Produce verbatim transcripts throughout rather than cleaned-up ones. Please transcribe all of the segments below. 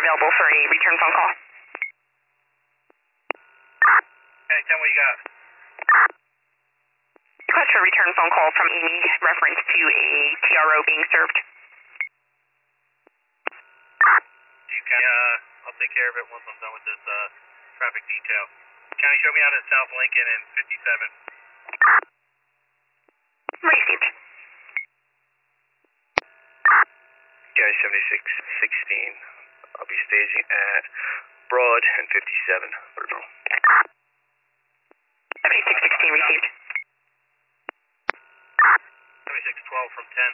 available for a return phone call. Okay, tell me what you got. Request for a return phone call from Amy, reference to a T R O being served. You can, uh, I'll take care of it once I'm done with this, uh, traffic detail. County, show me out at South Lincoln and fifty-seven. Received. County seventy-six sixteen. I'll be staging at Broad and fifty-seven. Original. seventy-six sixteen received. seventy-six twelve from ten.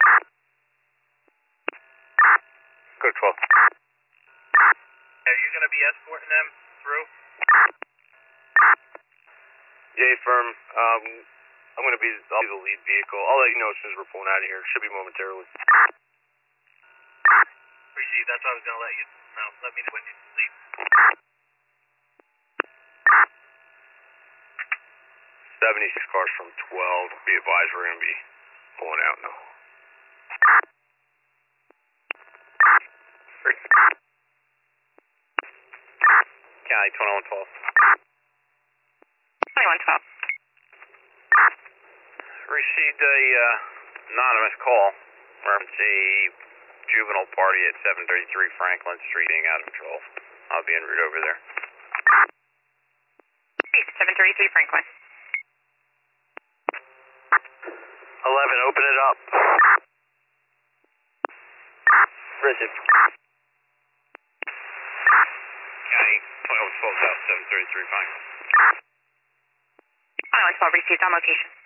Code twelve. Are you going to be escorting them through? Yeah, firm. Um, I'm going to be, I'll be the lead vehicle. I'll let you know as soon as we're pulling out of here. Should be momentarily. Received. That's what I was going to let you know. Let me know when you leave. seventy-six cars from twelve. Be advised, we're going to be pulling out now. County twenty-one twelve. twenty-one twelve. Received a uh, anonymous call. Emergency juvenile party at seven thirty-three Franklin Street being out of control. I'll be en route over there. seven thirty-three Franklin. eleven, open it up. Received. County twenty-one twelve South seven thirty-three Franklin. twenty-one twelve received on location.